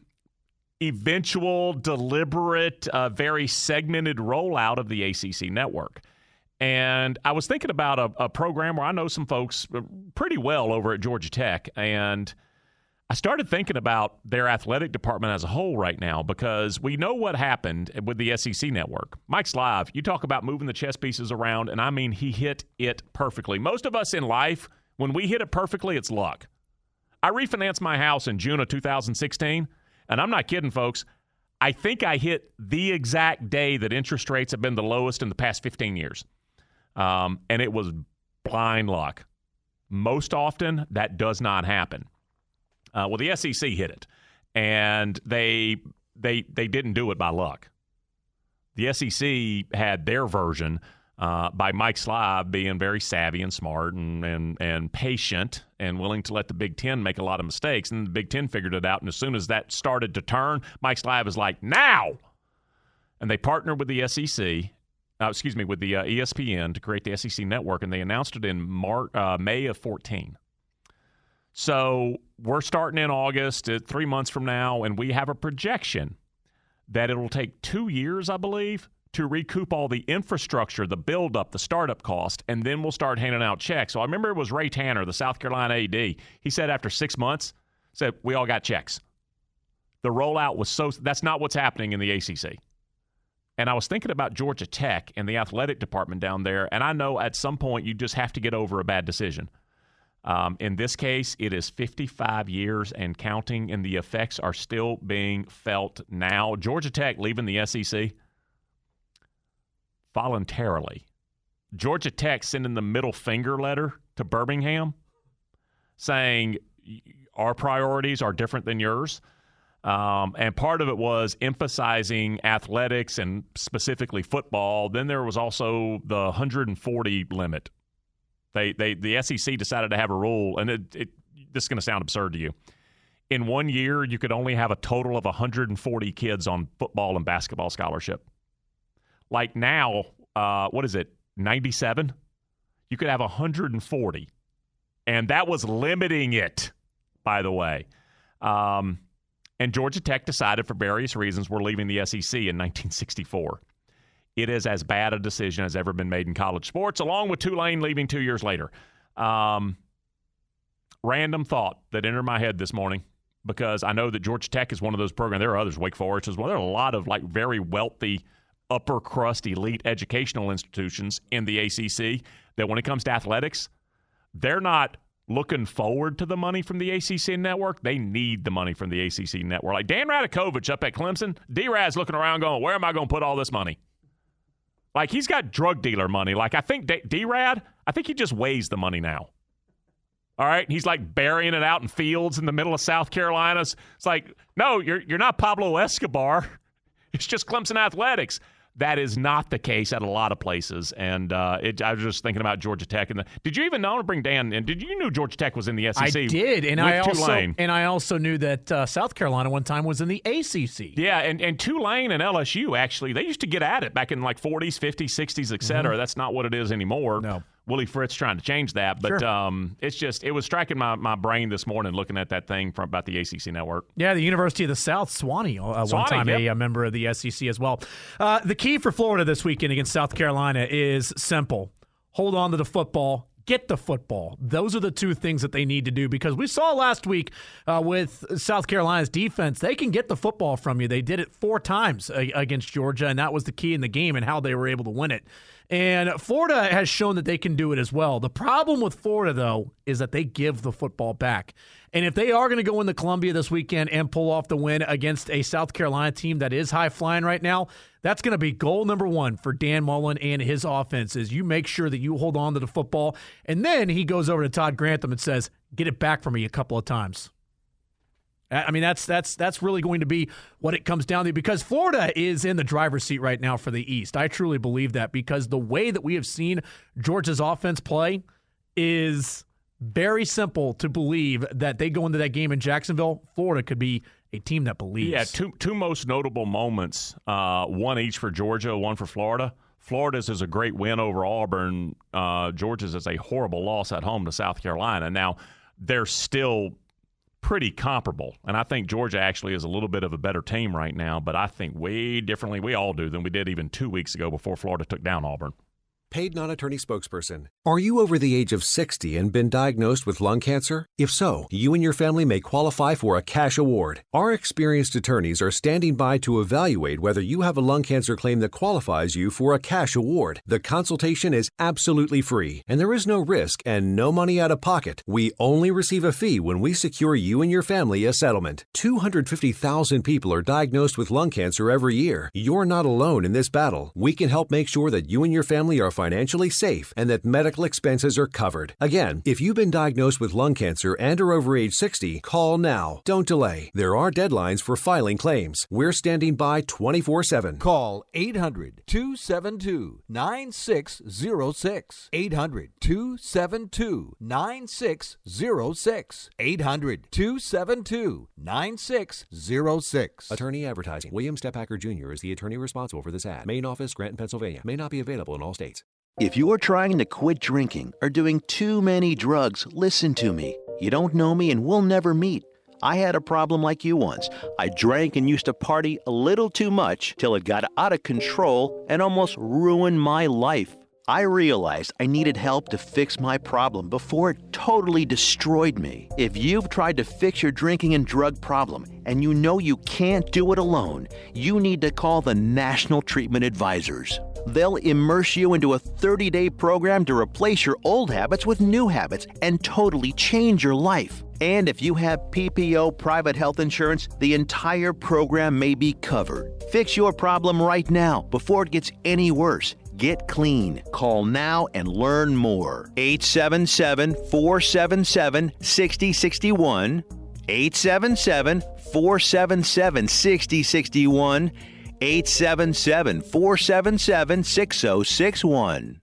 eventual, deliberate, very segmented rollout of the ACC Network. And I was thinking about a program where I know some folks pretty well over at Georgia Tech, and I started thinking about their athletic department as a whole right now, because we know what happened with the SEC Network. Mike Slive, you talk about moving the chess pieces around, and I mean, he hit it perfectly. Most of us in life, when we hit it perfectly, it's luck. I refinanced my house in June of 2016, and I'm not kidding, folks. I think I hit the exact day that interest rates have been the lowest in the past 15 years. And it was blind luck. Most often, that does not happen. Well, the SEC hit it, and they didn't do it by luck. The SEC had their version by Mike Slive being very savvy and smart and patient and willing to let the Big Ten make a lot of mistakes. And the Big Ten figured it out, and as soon as that started to turn, Mike Slive was like, now! And they partnered with the SEC, with the ESPN to create the SEC Network, and they announced it in May of 2014. So we're starting in August, 3 months from now, and we have a projection that it'll take 2 years, I believe, to recoup all the infrastructure, the build-up, the startup cost, and then we'll start handing out checks. So I remember it was Ray Tanner, the South Carolina AD. He said after 6 months, we all got checks. The rollout was that's not what's happening in the ACC. And I was thinking about Georgia Tech and the athletic department down there, and I know at some point you just have to get over a bad decision. In this case, it is 55 years and counting, and the effects are still being felt now. Georgia Tech leaving the SEC voluntarily. Georgia Tech sending the middle finger letter to Birmingham saying our priorities are different than yours. And part of it was emphasizing athletics and specifically football. Then there was also the 140 limit. The SEC decided to have a rule, and this is going to sound absurd to you. In 1 year, you could only have a total of 140 kids on football and basketball scholarship. Like now, 97? You could have 140. And that was limiting it, by the way. And Georgia Tech decided for various reasons we're leaving the SEC in 1964. It is as bad a decision as ever been made in college sports, along with Tulane leaving 2 years later. Random thought that entered my head this morning, because I know that Georgia Tech is one of those programs. There are others, Wake Forest as well. There are a lot of very wealthy, upper crust, elite educational institutions in the ACC that when it comes to athletics, they're not looking forward to the money from the ACC network. They need the money from the ACC network. Like Dan Radakovich up at Clemson, D-Rad's looking around going, where am I going to put all this money? Like, he's got drug dealer money. Like, I think D-Rad, I think he just weighs the money now. All right? He's, like, burying it out in fields in the middle of South Carolina. It's like, no, you're not Pablo Escobar. It's just Clemson Athletics. That is not the case at a lot of places. And I was just thinking about Georgia Tech. Did you even know, to bring Dan in, did you know Georgia Tech was in the SEC? I did. And Tulane? I also knew that South Carolina one time was in the ACC. Yeah, and Tulane and LSU, actually, they used to get at it back in like 40s, 50s, 60s, et cetera. That's not what it is anymore. No. Willie Fritz trying to change that. But it was striking my brain this morning looking at that thing about the ACC network. Yeah, the University of the South, Swanee, one time a member of the SEC as well. The key for Florida this weekend against South Carolina is simple. Hold on to the football. Get the football. Those are the two things that they need to do, because we saw last week with South Carolina's defense, they can get the football from you. They did it 4 times against Georgia, and that was the key in the game and how they were able to win it. And Florida has shown that they can do it as well. The problem with Florida, though, is that they give the football back. And if they are going to go into Columbia this weekend and pull off the win against a South Carolina team that is high-flying right now, that's going to be goal number 1 for Dan Mullen and his offense, is you make sure that you hold on to the football. And then he goes over to Todd Grantham and says, get it back from me a couple of times. I mean, that's really going to be what it comes down to, because Florida is in the driver's seat right now for the East. I truly believe that, because the way that we have seen Georgia's offense play is very simple to believe that they go into that game in Jacksonville, Florida could be a team that believes. Yeah, two most notable moments, one each for Georgia, one for Florida. Florida's is a great win over Auburn. Georgia's is a horrible loss at home to South Carolina. Now, they're still pretty comparable, and I think Georgia actually is a little bit of a better team right now, but I think way differently, we all do, than we did even 2 weeks ago before Florida took down Auburn. Paid non-attorney spokesperson. Are you over the age of 60 and been diagnosed with lung cancer? If so, you and your family may qualify for a cash award. Our experienced attorneys are standing by to evaluate whether you have a lung cancer claim that qualifies you for a cash award. The consultation is absolutely free, and there is no risk and no money out of pocket. We only receive a fee when we secure you and your family a settlement. 250,000 people are diagnosed with lung cancer every year. You're not alone in this battle. We can help make sure that you and your family are financially safe and that medical expenses are covered. Again, if you've been diagnosed with lung cancer and are over age 60, call now. Don't delay. There are deadlines for filing claims. We're standing by 24/7. Call 800-272-9606. 800-272-9606. 800-272-9606. Attorney advertising. William Stephacker Jr. is the attorney responsible for this ad. Main office, Granton, Pennsylvania. May not be available in all states. If you're trying to quit drinking or doing too many drugs, listen to me. You don't know me and we'll never meet. I had a problem like you once. I drank and used to party a little too much till it got out of control and almost ruined my life. I realized I needed help to fix my problem before it totally destroyed me. If you've tried to fix your drinking and drug problem and you know you can't do it alone, you need to call the National Treatment Advisors. They'll immerse you into a 30-day program to replace your old habits with new habits and totally change your life. And if you have PPO private health insurance, the entire program may be covered. Fix your problem right now before it gets any worse. Get clean. Call now and learn more. 877-477-6061. 877-477-6061. 877-477-6061.